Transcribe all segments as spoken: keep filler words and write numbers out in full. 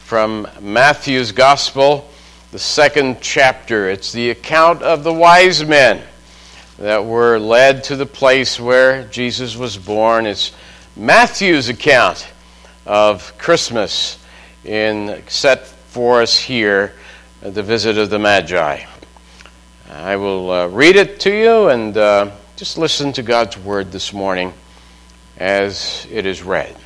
from Matthew's Gospel, the second chapter. It's the account of the wise men that were led to the place where Jesus was born. It's Matthew's account of Christmas in set for us here at the visit of the Magi. I will uh, read it to you and uh, just listen to God's word this morning as it is read.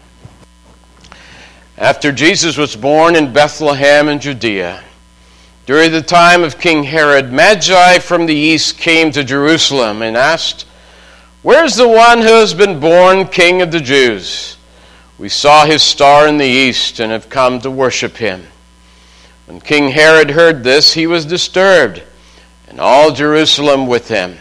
After Jesus was born in Bethlehem in Judea, during the time of King Herod, Magi from the east came to Jerusalem and asked, "Where's the one who has been born King of the Jews? We saw his star in the east and have come to worship him." When King Herod heard this, he was disturbed, and all Jerusalem with him.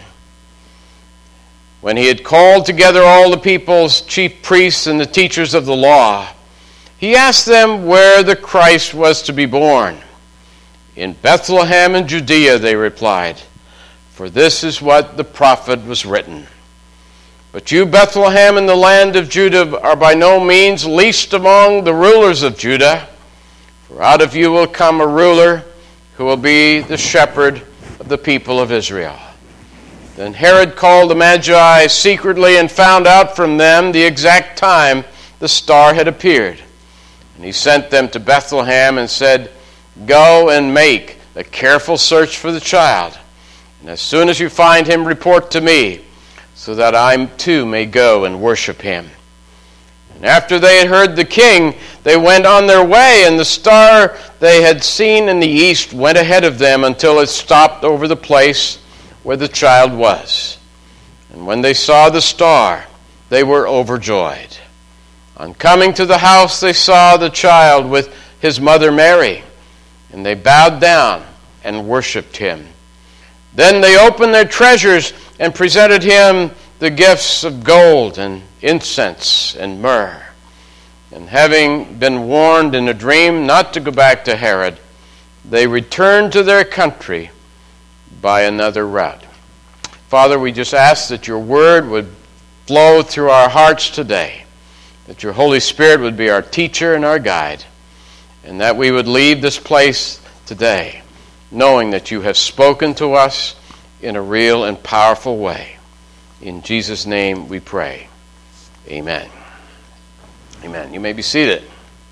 When he had called together all the people's chief priests and the teachers of the law, he asked them where the Christ was to be born. "In Bethlehem in Judea," they replied, "for this is what the prophet was written. But you, Bethlehem, in the land of Judah, are by no means least among the rulers of Judah, for out of you will come a ruler who will be the shepherd of the people of Israel." Then Herod called the Magi secretly and found out from them the exact time the star had appeared. And he sent them to Bethlehem and said, "Go and make a careful search for the child. And as soon as you find him, report to me, so that I too may go and worship him." And after they had heard the king, they went on their way, and the star they had seen in the east went ahead of them until it stopped over the place where the child was. And when they saw the star, they were overjoyed. On coming to the house, they saw the child with his mother Mary, and they bowed down and worshipped him. Then they opened their treasures and presented him the gifts of gold and incense and myrrh. And having been warned in a dream not to go back to Herod, they returned to their country by another route. Father, we just ask that your word would flow through our hearts today, that your Holy Spirit would be our teacher and our guide, and that we would leave this place today knowing that you have spoken to us in a real and powerful way. In Jesus' name we pray. Amen. Amen. You may be seated.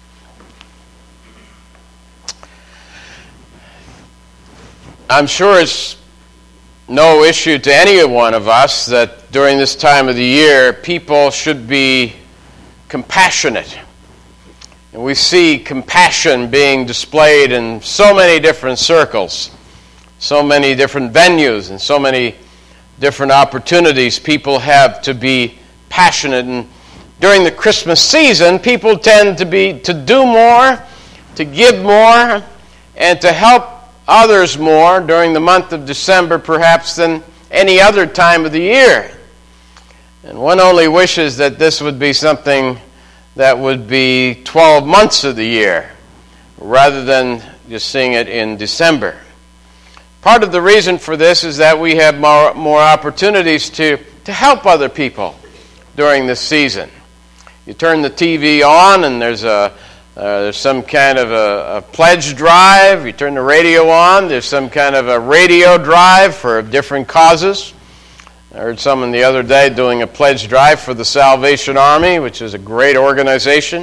I'm sure it's no issue to any one of us that during this time of the year, people should be compassionate. And we see compassion being displayed in so many different circles, so many different venues, and so many different opportunities people have to be passionate. And during the Christmas season, people tend to be to do more, to give more, and to help others more during the month of December perhaps than any other time of the year. And one only wishes that this would be something that would be twelve months of the year rather than just seeing it in December. Part of the reason for this is that we have more, more opportunities to, to help other people during this season. You turn the T V on and there's a Uh, there's some kind of a, a pledge drive. You turn the radio on, there's some kind of a radio drive for different causes. I heard someone the other day doing a pledge drive for the Salvation Army, which is a great organization.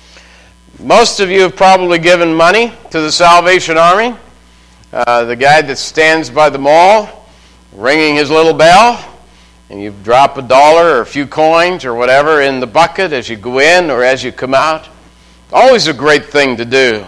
Most of you have probably given money to the Salvation Army. Uh, the guy that stands by the mall ringing his little bell, and you drop a dollar or a few coins or whatever in the bucket as you go in or as you come out. Always a great thing to do.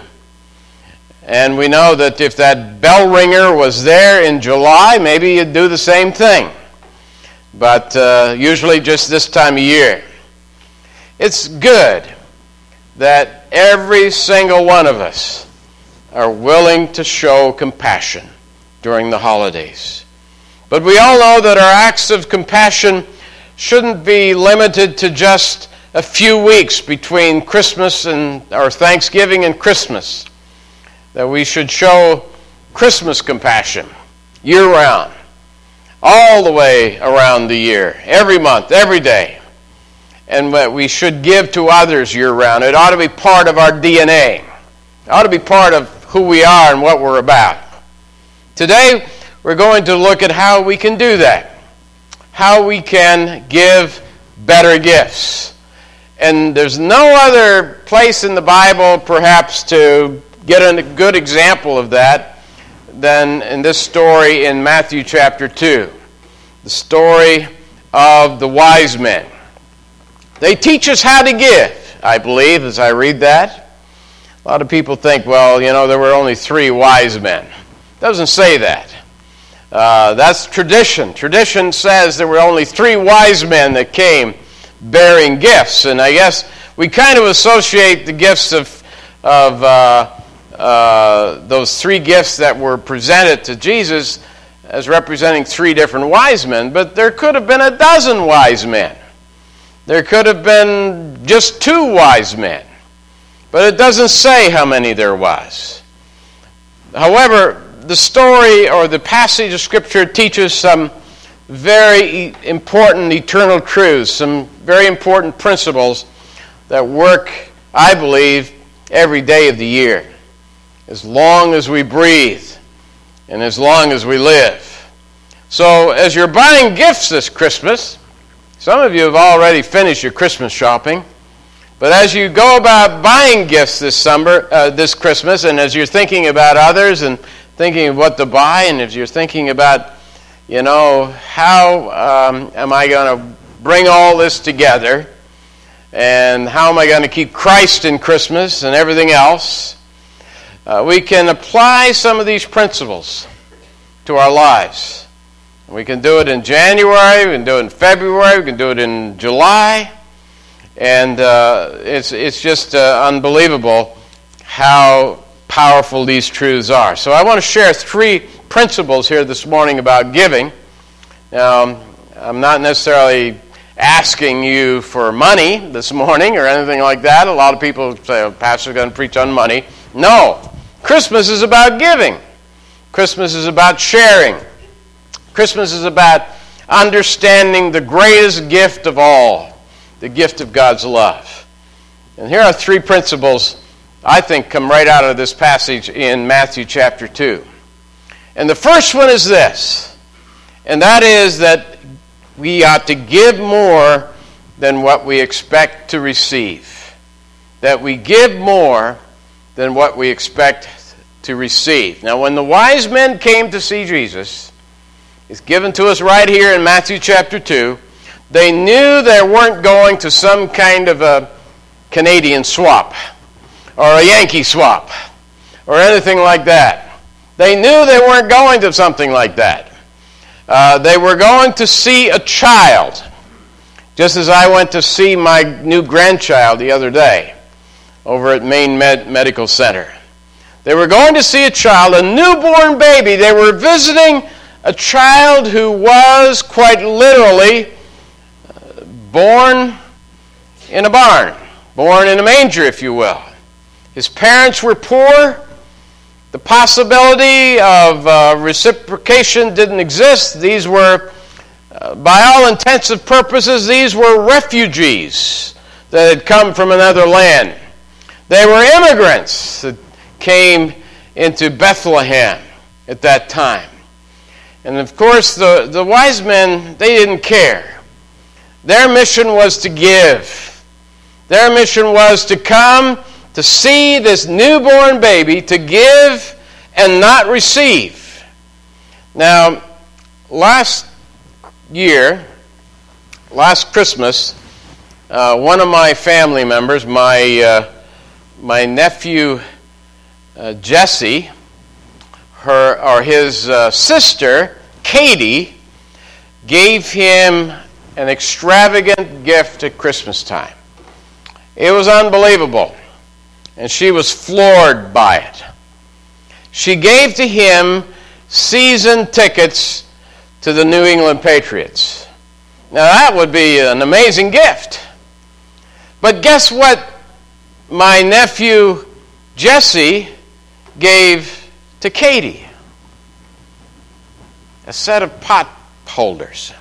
And we know that if that bell ringer was there in July, maybe you'd do the same thing. But uh, usually just this time of year. It's good that every single one of us are willing to show compassion during the holidays. But we all know that our acts of compassion shouldn't be limited to just a few weeks between Christmas and or Thanksgiving and Christmas. That we should show Christmas compassion year-round, all the way around the year, every month, every day. And that we should give to others year-round. It ought to be part of our D N A. It ought to be part of who we are and what we're about. Today, we're going to look at how we can do that, how we can give better gifts. And there's no other place in the Bible, perhaps, to get a good example of that than in this story in Matthew chapter two, the story of the wise men. They teach us how to give, I believe, as I read that. A lot of people think, well, you know, there were only three wise men. It doesn't say that. Uh, that's tradition. Tradition says there were only three wise men that came bearing gifts. And I guess we kind of associate the gifts of, of uh, uh, those three gifts that were presented to Jesus as representing three different wise men. But there could have been a dozen wise men. There could have been just two wise men. But it doesn't say how many there was. However, the story or the passage of Scripture teaches some very important eternal truths, some very important principles that work, I believe, every day of the year, as long as we breathe and as long as we live. So as you're buying gifts this Christmas, some of you have already finished your Christmas shopping, but as you go about buying gifts this summer, uh, this Christmas, and as you're thinking about others and thinking of what to buy, and if you're thinking about, you know, how um, am I going to bring all this together, and how am I going to keep Christ in Christmas and everything else, uh, we can apply some of these principles to our lives. We can do it in January, we can do it in February, we can do it in July, and uh, it's, it's just uh, unbelievable how powerful these truths are. So I want to share three principles here this morning about giving. Now, I'm not necessarily asking you for money this morning or anything like that. A lot of people say, oh, pastor's going to preach on money. No. Christmas is about giving. Christmas is about sharing. Christmas is about understanding the greatest gift of all, the gift of God's love. And here are three principles I think come right out of this passage in Matthew chapter two. And the first one is this, and that is that we ought to give more than what we expect to receive. That we give more than what we expect to receive. Now, when the wise men came to see Jesus, it's given to us right here in Matthew chapter two, they knew they weren't going to some kind of a Canadian swap, or a Yankee swap, or anything like that. They knew they weren't going to something like that. Uh, they were going to see a child, just as I went to see my new grandchild the other day over at Maine Med- Medical Center. They were going to see a child, a newborn baby. They were visiting a child who was quite literally uh, born in a barn, born in a manger, if you will. His parents were poor. The possibility of uh, reciprocation didn't exist. These were, uh, by all intents and purposes, these were refugees that had come from another land. They were immigrants that came into Bethlehem at that time. And of course, the, the wise men, they didn't care. Their mission was to give. Their mission was to come to see this newborn baby, to give and not receive. Now, last year, last Christmas, uh, one of my family members, my uh, my nephew uh, Jesse, her or his uh, sister Katie, gave him an extravagant gift at Christmas time. It was unbelievable. And she was floored by it. She gave to him season tickets to the New England Patriots. Now that would be an amazing gift. But guess what my nephew Jesse gave to Katie? A set of pot holders.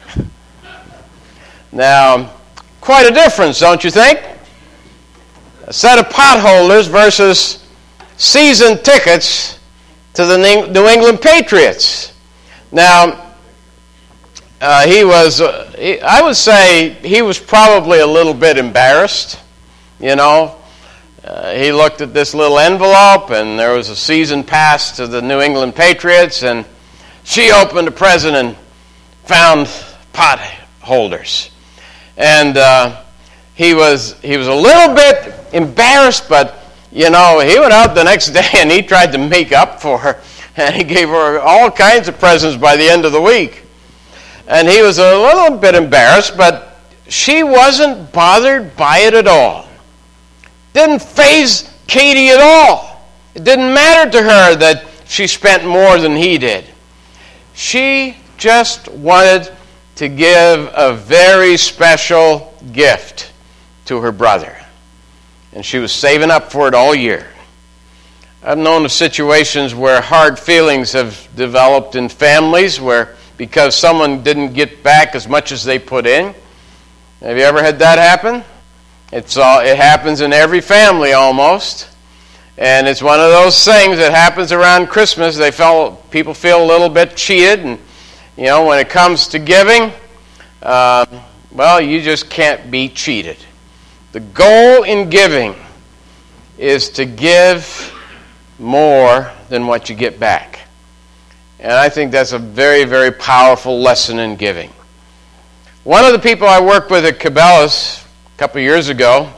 Now, quite a difference, don't you think? a set of potholders versus season tickets to the New England Patriots. Now, uh, he was, uh, he, I would say he was probably a little bit embarrassed, you know. Uh, he looked at this little envelope, and there was a season pass to the New England Patriots, and she opened the present and found pot holders. And uh, he was he was a little bit embarrassed, but, you know, he went out the next day and he tried to make up for her, and he gave her all kinds of presents by the end of the week. And he was a little bit embarrassed, but she wasn't bothered by it at all. Didn't faze Katie at all. It didn't matter to her that she spent more than he did. She just wanted to give a very special gift to her brother. And she was saving up for it all year. I've known of situations where hard feelings have developed in families where because someone didn't get back as much as they put in. Have you ever had that happen? It's all, it happens in every family almost. And it's one of those things that happens around Christmas. They feel, people feel a little bit cheated. And, you know, when it comes to giving, uh, well, you just can't be cheated. The goal in giving is to give more than what you get back. And I think that's a very, very powerful lesson in giving. One of the people I worked with at Cabela's a couple of years ago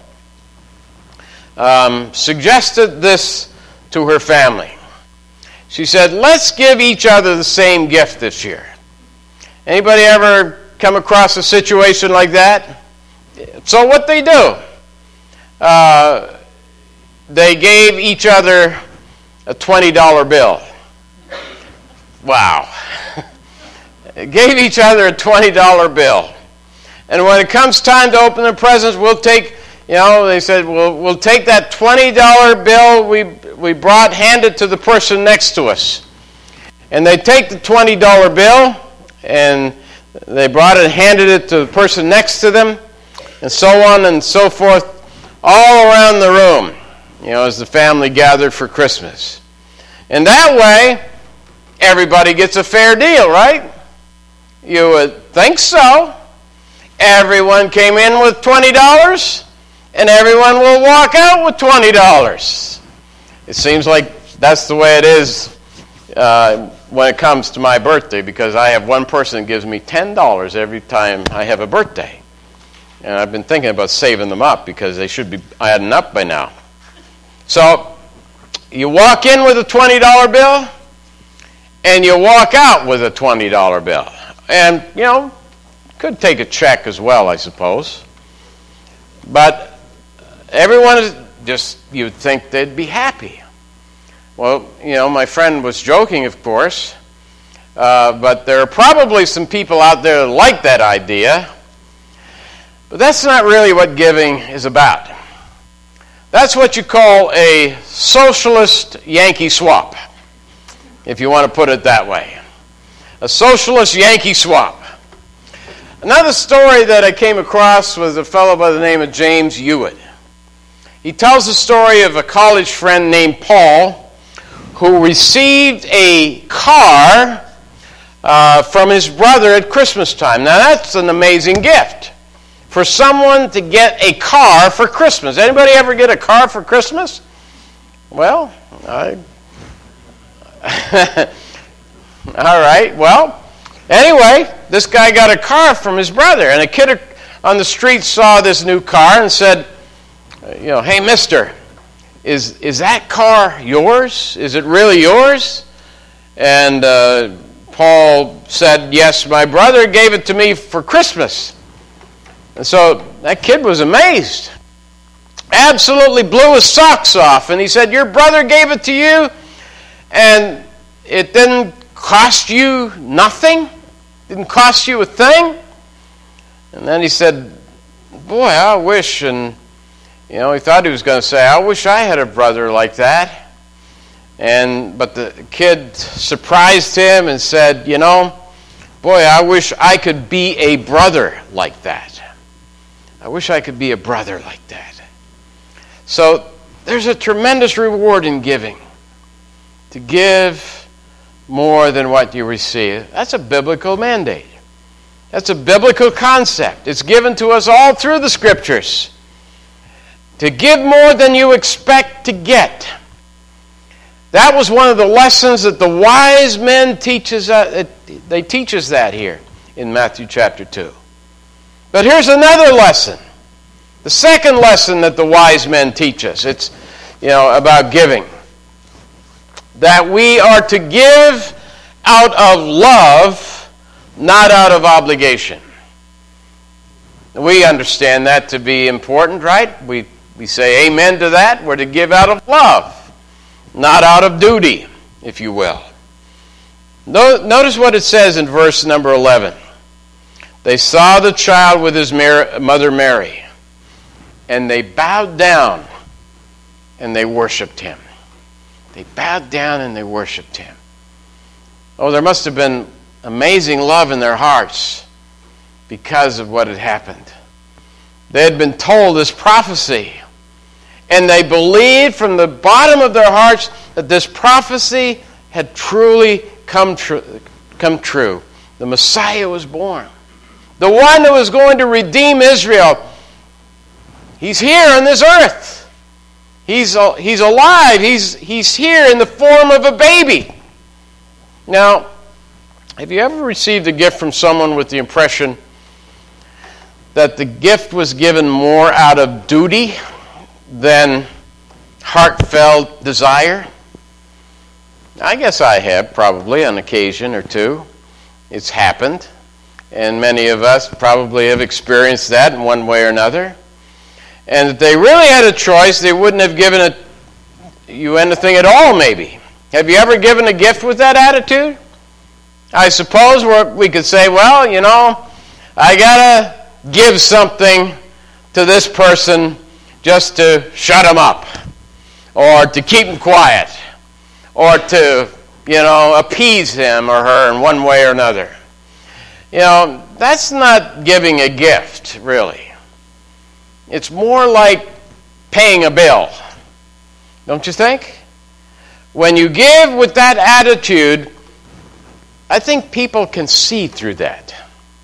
um, suggested this to her family. She said, let's give each other the same gift this year. Anybody ever come across a situation like that? So what they do, uh, they gave each other a twenty dollar bill. Wow. Gave each other a twenty dollar bill. And when it comes time to open the presents, we'll take, you know, they said, we'll, we'll take that twenty dollar bill we, we brought, hand it to the person next to us. And they take the twenty dollar bill, and they brought it and handed it to the person next to them, and so on and so forth, all around the room, you know, as the family gathered for Christmas. And that way, everybody gets a fair deal, right? You would think so. Everyone came in with twenty dollars, and everyone will walk out with twenty dollars. It seems like that's the way it is uh, when it comes to my birthday, because I have one person that gives me ten dollars every time I have a birthday. And I've been thinking about saving them up because they should be adding up by now. So you walk in with a twenty dollar bill, and you walk out with a twenty dollar bill. And, you know, could take a check as well, I suppose. But everyone is just, you'd think they'd be happy. Well, you know, my friend was joking, of course. Uh, but there are probably some people out there that like that idea. But that's not really what giving is about. That's what you call a socialist Yankee swap, if you want to put it that way. A socialist Yankee swap. Another story that I came across was a fellow by the name of James Hewitt. He tells the story of a college friend named Paul who received a car uh, from his brother at Christmas time. Now that's an amazing gift. For someone to get a car for Christmas. Anybody ever get a car for Christmas? Well, I... All right, well, anyway, this guy got a car from his brother, and a kid on the street saw this new car and said, you know, hey, mister, is is that car yours? Is it really yours? And uh, Paul said, yes, my brother gave it to me for Christmas. And so that kid was amazed. Absolutely blew his socks off. And he said, your brother gave it to you, and it didn't cost you nothing? Didn't cost you a thing? And then he said, boy, I wish, and, you know, he thought he was going to say, I wish I had a brother like that. And but the kid surprised him and said, you know, boy, I wish I could be a brother like that. I wish I could be a brother like that. So there's a tremendous reward in giving. To give more than what you receive. That's a biblical mandate. That's a biblical concept. It's given to us all through the Scriptures. To give more than you expect to get. That was one of the lessons that the wise men teach us. Uh, they teach us that here in Matthew chapter two. But here's another lesson. The second lesson that the wise men teach us. It's, you know, about giving. That we are to give out of love, not out of obligation. We understand that to be important, right? We we say amen to that. We're to give out of love, not out of duty, if you will. Notice what it says in verse number eleven. They saw the child with his mother Mary, and they bowed down and they worshiped him. They bowed down and they worshiped him. Oh, there must have been amazing love in their hearts because of what had happened. They had been told this prophecy, and they believed from the bottom of their hearts that this prophecy had truly come true. Come true. The Messiah was born. The one who was going to redeem Israel. He's here on this earth. He's, he's alive. He's, he's here in the form of a baby. Now, have you ever received a gift from someone with the impression that the gift was given more out of duty than heartfelt desire? I guess I have, probably, on occasion or two. It's happened. And many of us probably have experienced that in one way or another. And if they really had a choice, they wouldn't have given it, you anything at all, maybe. Have you ever given a gift with that attitude? I suppose we're, we could say, well, you know, I got to give something to this person just to shut him up, or to keep him quiet, or to, you know, appease him or her in one way or another. You know, that's not giving a gift, really. It's more like paying a bill, don't you think? When you give with that attitude, I think people can see through that.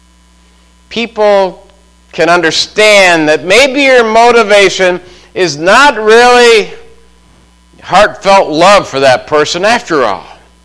People can understand that maybe your motivation is not really heartfelt love for that person after all.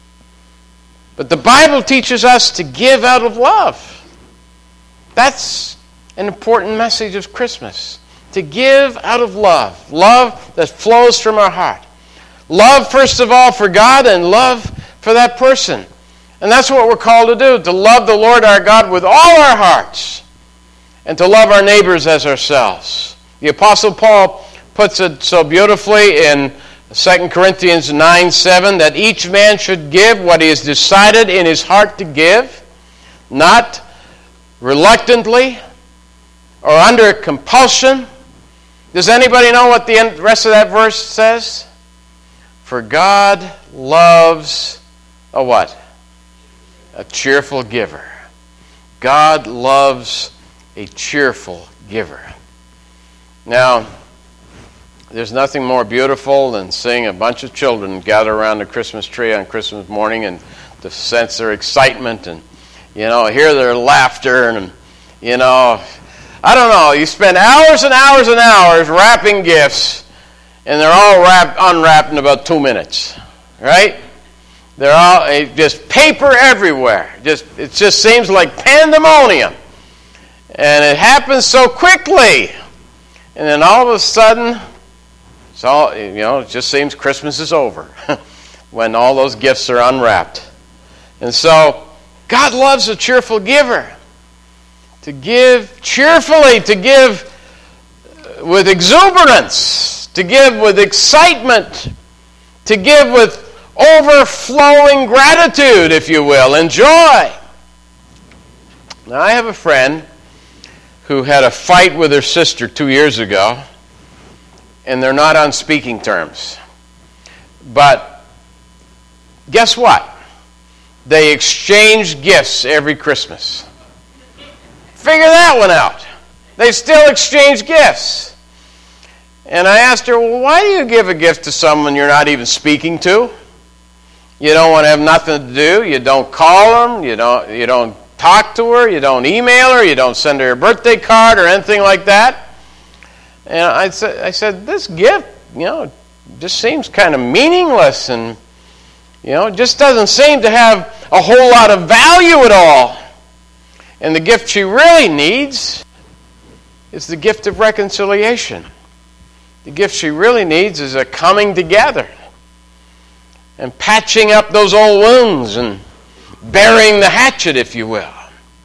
But the Bible teaches us to give out of love. That's an important message of Christmas. To give out of love. Love that flows from our heart. Love, first of all, for God, and love for that person. And that's what we're called to do. To love the Lord our God with all our hearts. And to love our neighbors as ourselves. The Apostle Paul puts it so beautifully in Second Corinthians nine seven, that each man should give what he has decided in his heart to give, not reluctantly or under compulsion. Does anybody know what the rest of that verse says? For God loves a what? A cheerful giver. God loves a cheerful giver. Now, there's nothing more beautiful than seeing a bunch of children gather around the Christmas tree on Christmas morning and to sense their excitement and, you know, hear their laughter and, you know, I don't know, you spend hours and hours and hours wrapping gifts and they're all wrapped, unwrapped in about two minutes, right? They're all, just paper everywhere. Just It just seems like pandemonium. And it happens so quickly. And then all of a sudden, it's all, you know, it just seems Christmas is over when all those gifts are unwrapped. And so, God loves a cheerful giver. To give cheerfully, to give with exuberance, to give with excitement, to give with overflowing gratitude, if you will, and joy. Now, I have a friend who had a fight with her sister two years ago, and they're not on speaking terms. But guess what? They exchange gifts every Christmas. Figure that one out. They still exchange gifts. And I asked her, well, why do you give a gift to someone you're not even speaking to? You don't want to have nothing to do. You don't call them. You don't, you don't talk to her. You don't email her. You don't send her a birthday card or anything like that. And I said, I said, this gift, you know, just seems kind of meaningless, and, you know, it just doesn't seem to have a whole lot of value at all. And the gift she really needs is the gift of reconciliation. The gift she really needs is a coming together and patching up those old wounds and burying the hatchet, if you will.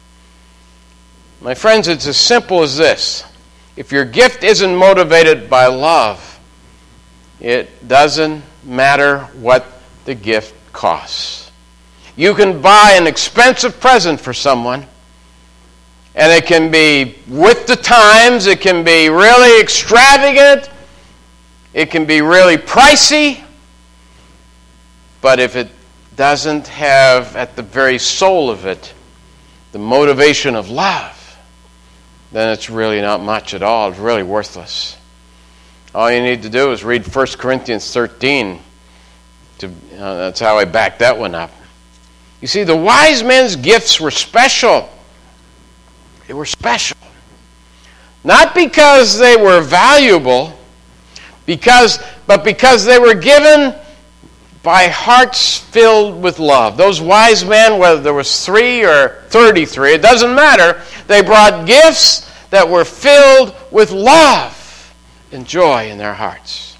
My friends, it's as simple as this. If your gift isn't motivated by love, it doesn't matter what the gift costs. You can buy an expensive present for someone, and it can be with the times, it can be really extravagant, it can be really pricey, but if it doesn't have at the very soul of it the motivation of love, then it's really not much at all. It's really worthless. All you need to do is read First Corinthians thirteen. To, uh, that's how I backed that one up. You see, the wise men's gifts were special. They were special. Not because they were valuable, because, but because they were given by hearts filled with love. Those wise men, whether there was three or thirty-three, it doesn't matter. They brought gifts that were filled with love and joy in their hearts.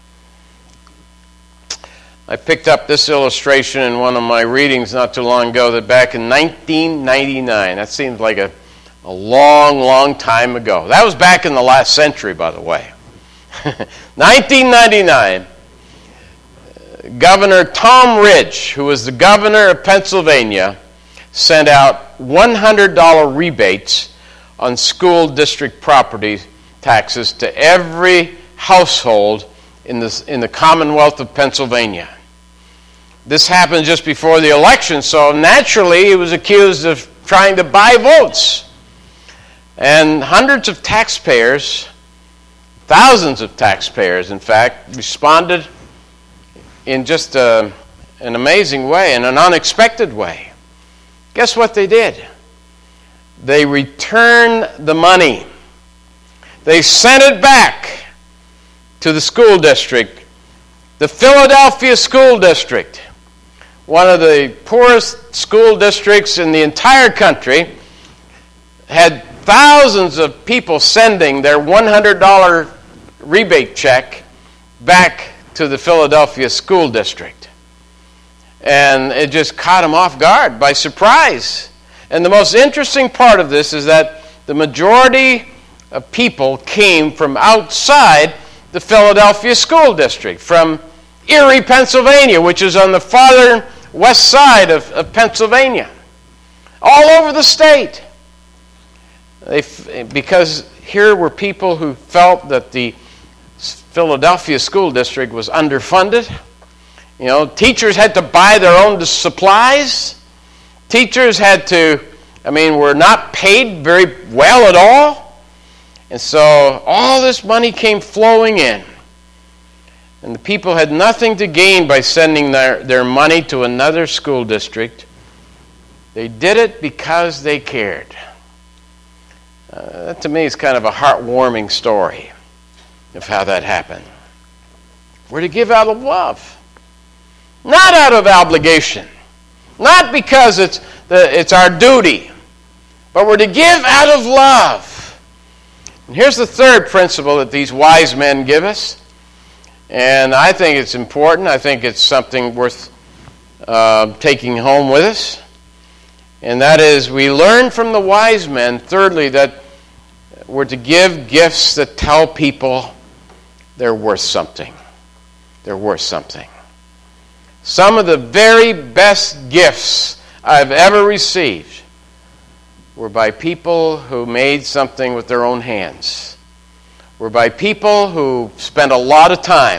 I picked up this illustration in one of my readings not too long ago, that back in nineteen ninety-nine, that seems like a, a long, long time ago. That was back in the last century, by the way. nineteen ninety-nine, Governor Tom Ridge, who was the governor of Pennsylvania, sent out one hundred dollars rebates on school district property taxes to every household in the, in the Commonwealth of Pennsylvania. This happened just before the election, so naturally he was accused of trying to buy votes. And hundreds of taxpayers, thousands of taxpayers, in fact, responded in just a, an amazing way, in an unexpected way. Guess what they did? They returned the money. They sent it back to the school district, the Philadelphia School District, one of the poorest school districts in the entire country, had thousands of people sending their one hundred dollars rebate check back to the Philadelphia School District. And it just caught them off guard, by surprise. And the most interesting part of this is that the majority of people came from outside the Philadelphia School District, from Erie, Pennsylvania, which is on the farther west side of, of Pennsylvania, all over the state. They, because here were people who felt that the Philadelphia School District was underfunded. You know, teachers had to buy their own supplies. Teachers had to, I mean, were not paid very well at all. And so all this money came flowing in. And the people had nothing to gain by sending their, their money to another school district. They did it because they cared. Uh, that to me is kind of a heartwarming story of how that happened. We're to give out of love, not out of obligation, not because it's the, it's our duty, but we're to give out of love. And here's the third principle that these wise men give us, and I think it's important. I think it's something worth uh, taking home with us, and that is we learn from the wise men, thirdly, that we're to give gifts that tell people they're worth something. They're worth something. Some of the very best gifts I've ever received were by people who made something with their own hands. Were by people who spent a lot of time,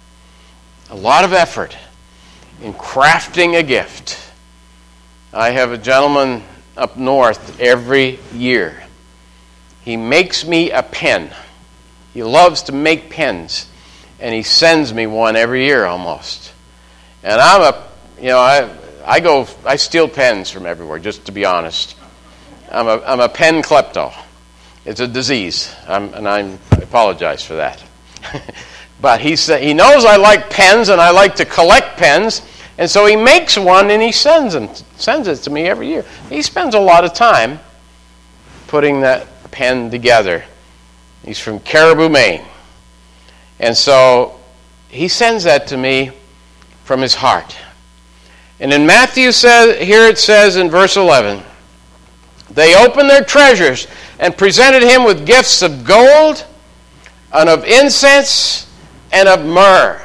a lot of effort in crafting a gift. I have a gentleman up north every year. He makes me a pen. he loves to make pens, and he sends me one every year almost. And I'm a, you know, I I go, I steal pens from everywhere, just to be honest. I'm a I'm a pen klepto. It's a disease, I'm, and I'm, I apologize for that. But he sa- he knows I like pens, and I like to collect pens, and so he makes one, and he sends them, sends it to me every year. He spends a lot of time putting that pen together. He's from Caribou, Maine. And so he sends that to me from his heart. And in Matthew, says, here it says in verse eleven, they opened their treasures and presented him with gifts of gold and of incense and of myrrh.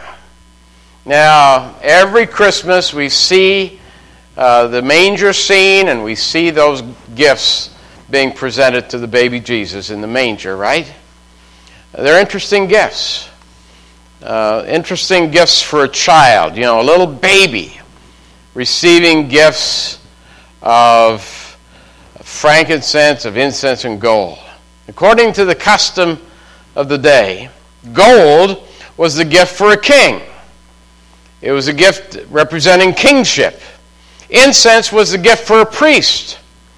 Now, every Christmas we see uh, the manger scene, and we see those gifts being presented to the baby Jesus in the manger, right? They're interesting gifts. Uh, interesting gifts for a child. You know, a little baby receiving gifts of frankincense, of incense, and gold. According to the custom of the day, gold was the gift for a king. It was a gift representing kingship. Incense was the gift for a priest.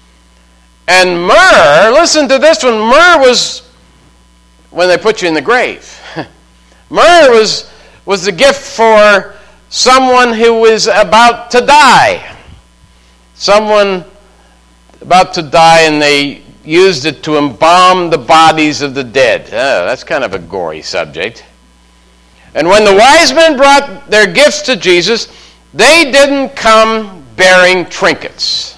And myrrh, listen to this one, myrrh was when they put you in the grave. Myrrh was, was the gift for someone who was about to die. Someone about to die, and they used it to embalm the bodies of the dead. Oh, that's kind of a gory subject. And when the wise men brought their gifts to Jesus, they didn't come bearing trinkets.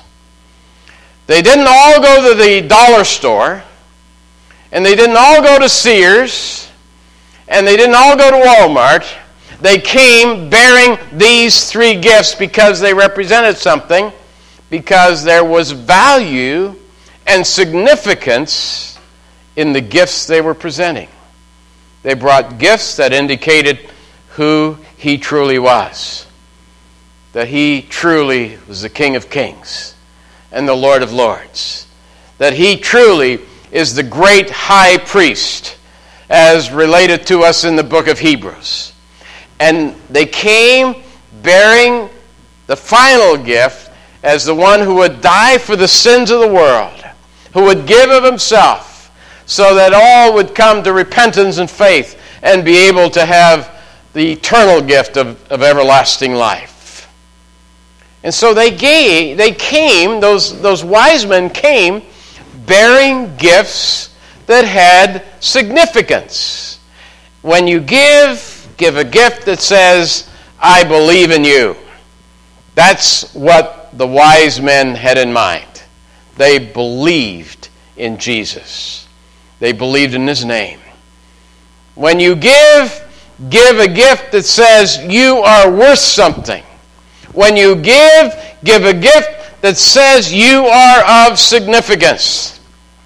They didn't all go to the dollar store, and they didn't all go to Sears, and they didn't all go to Walmart. They came bearing these three gifts because they represented something, because there was value and significance in the gifts they were presenting. They brought gifts that indicated who he truly was, that he truly was the King of Kings and the Lord of Lords, that he truly is the great high priest, as related to us in the book of Hebrews. And they came bearing the final gift as the one who would die for the sins of the world, who would give of himself, so that all would come to repentance and faith and be able to have the eternal gift of, of everlasting life. And so they gave, they came, those, those wise men came bearing gifts that had significance. When you give, give a gift that says, I believe in you. That's what the wise men had in mind. They believed in Jesus. They believed in his name. When you give, give a gift that says you are worth something. When you give, give a gift that says you are of significance.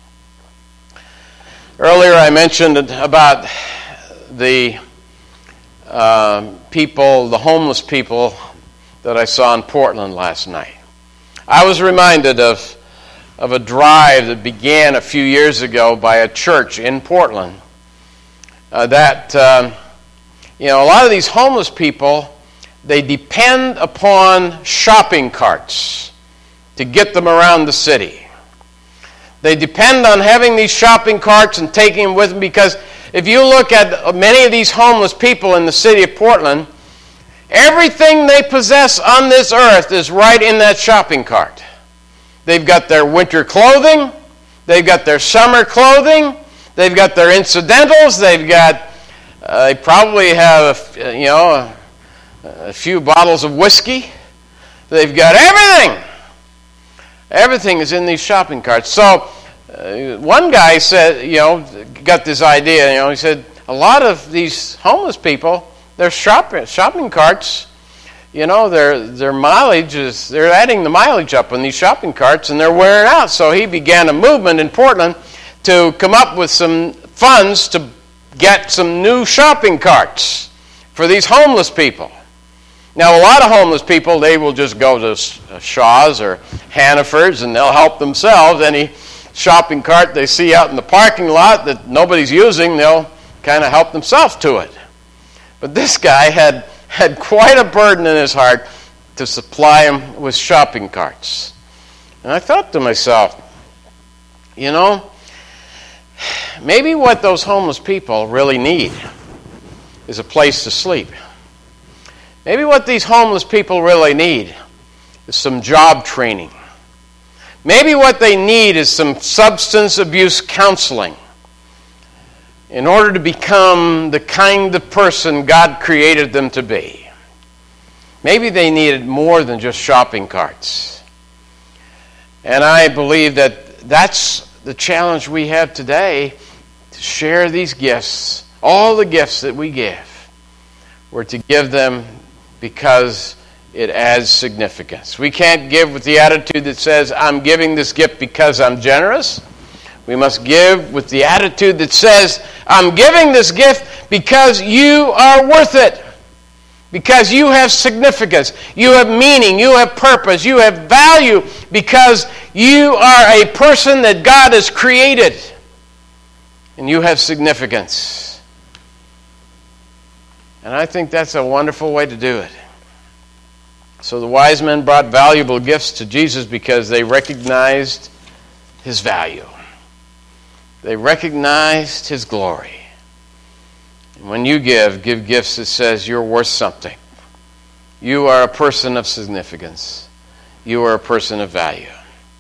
Earlier I mentioned about the uh, people, the homeless people that I saw in Portland last night. I was reminded of, of a drive that began a few years ago by a church in Portland. Uh, that, um, you know, a lot of these homeless people, they depend upon shopping carts to get them around the city. They depend on having these shopping carts and taking them with them, because if you look at many of these homeless people in the city of Portland, everything they possess on this earth is right in that shopping cart. They've got their winter clothing, they've got their summer clothing, they've got their incidentals, they've got, uh, they probably have, a, you know, a, a few bottles of whiskey. They've got everything. Everything is in these shopping carts. So uh, one guy said, you know, got this idea, you know, he said, a lot of these homeless people, their shopping shopping carts, you know, their their mileage is, they're adding the mileage up on these shopping carts, and they're wearing out. So he began a movement in Portland to come up with some funds to get some new shopping carts for these homeless people. Now, a lot of homeless people, they will just go to Shaw's or Hannaford's and they'll help themselves. Any shopping cart they see out in the parking lot that nobody's using, they'll kind of helped himself to it. But this guy had, had quite a burden in his heart to supply him with shopping carts. And I thought to myself, you know, maybe what those homeless people really need is a place to sleep. Maybe what these homeless people really need is some job training. Maybe what they need is some substance abuse counseling in order to become the kind of person God created them to be. Maybe they needed more than just shopping carts. And I believe that that's the challenge we have today, to share these gifts, all the gifts that we give. We're to give them because it adds significance. We can't give with the attitude that says, I'm giving this gift because I'm generous. We must give with the attitude that says, I'm giving this gift because you are worth it. Because you have significance, you have meaning, you have purpose, you have value, because you are a person that God has created. And you have significance. And I think that's a wonderful way to do it. So the wise men brought valuable gifts to Jesus because they recognized his value. They recognized his glory. And when you give, give gifts that says you're worth something. You are a person of significance. You are a person of value.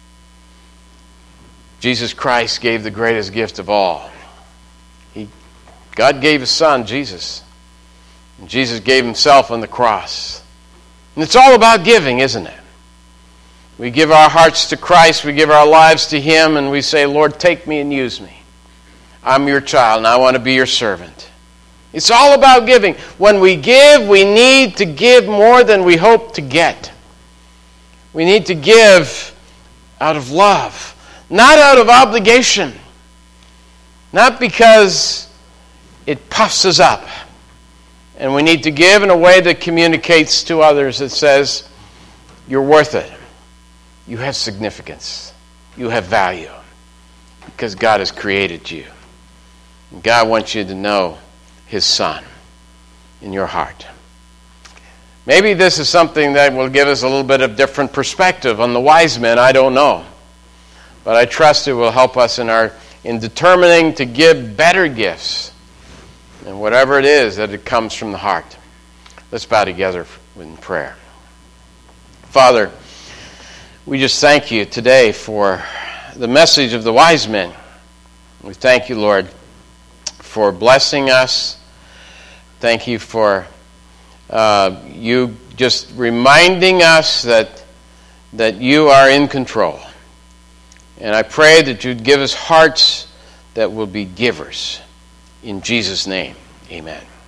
Jesus Christ gave the greatest gift of all. He, God gave his son, Jesus. And Jesus gave himself on the cross. And it's all about giving, isn't it? We give our hearts to Christ, we give our lives to him, and we say, Lord, take me and use me. I'm your child, and I want to be your servant. It's all about giving. When we give, we need to give more than we hope to get. We need to give out of love, not out of obligation, not because it puffs us up. And we need to give in a way that communicates to others that says, you're worth it. You have significance. You have value. Because God has created you. And God wants you to know his son in your heart. Maybe this is something that will give us a little bit of different perspective on the wise men. I don't know. But I trust it will help us in our in determining to give better gifts. And whatever it is, that it comes from the heart. Let's bow together in prayer. Father, we just thank you today for the message of the wise men. We thank you, Lord, for blessing us. Thank you for uh, you just reminding us that, that you are in control. And I pray that you'd give us hearts that will be givers. In Jesus' name, amen.